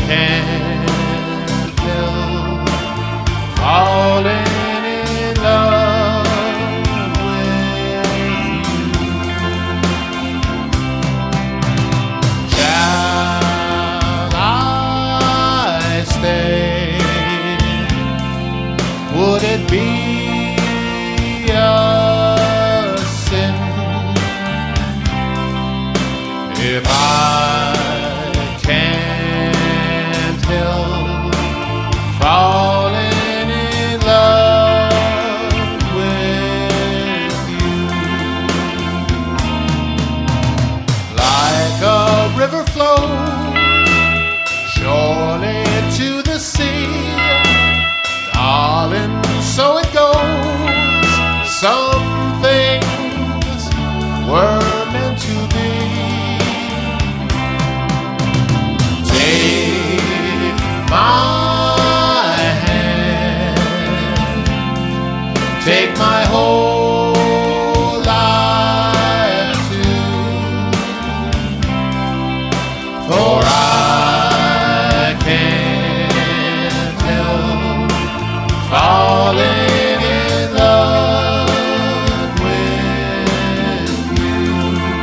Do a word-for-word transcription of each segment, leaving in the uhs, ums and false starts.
can't help falling in love with you. Shall I stay? Would it be a sin if I can't help falling in love with you? Like a river flows surely to the sea, darling, so it goes. Some things were meant to be. Take my hand, take my whole life too, for I can't help falling in love with you.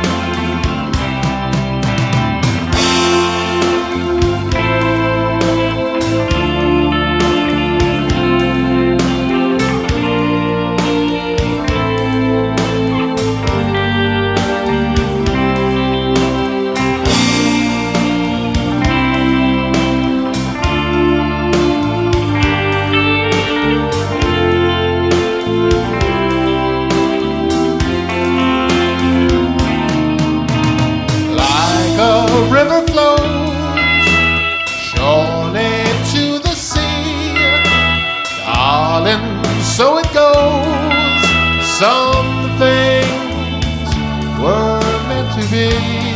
The river flows surely to the sea, darling, so it goes. Some things were meant to be.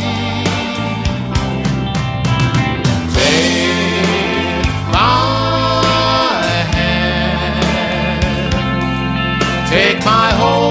Take my hand, take my whole